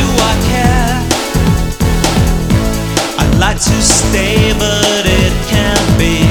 I care? I'd like to stay, but it can't be.